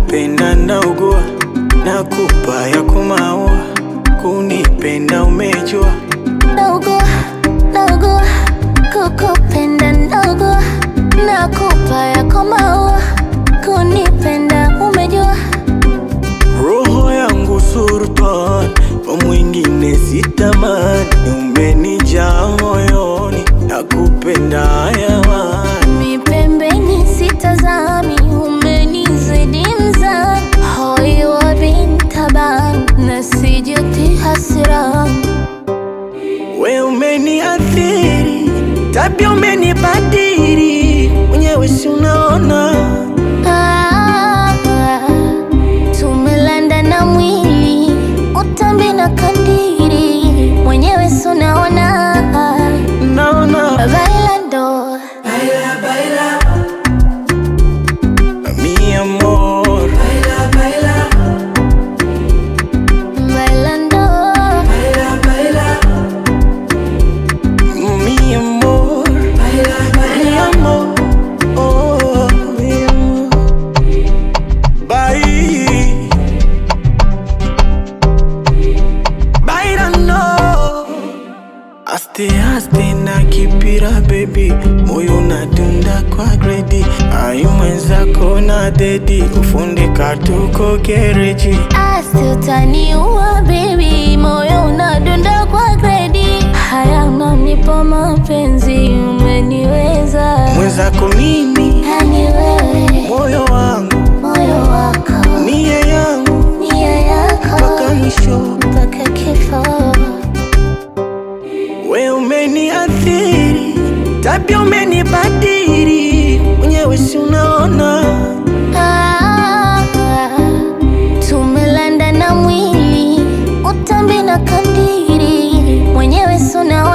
Nakupenda naugua, nakupa ya kumaua, kunipenda umejua. Naugua, naugua, kukupenda naugua, nakupa ya kumaua, kunipenda umejua. Roho yangu sultan, kwa mwingine sitamani, umenijaa moyoni, nakupenda hayawani. Mi pembeni sitazami, umenizidi mzani, hoi wa bintaban, nasijuti hasirani. We umeniathiri, tabia umenibadili, mwenyewe si unaona. Tumelanda na mwili, utambi na kandiri, mwenyewe si unaona. Naona Bailando, baila, baila, mi amor, baila, baila, bailando, baila, baila, mi amor, baila, baila, mi amor, oh, mi amor. Bailando, aste aste na kipira baby, moyo unadunda kwa gredi, ayu mwenzako na dedi, kufundika tuko gereji. asi utaniua baby, moyo unadunda kwa gredi, haya unanipa mapenzi, umeniweza. Mwenzako mimi, Yani wewe, moyo wangu, moyo wako, nia yangu, nia yako, mpaka mwisho. mpaka kifo. We umeniathiri, tabia umenibadili, mwenyewe si unaona. Tumelanda na mwili, utambi na kandiri, mwenyewe si unaona.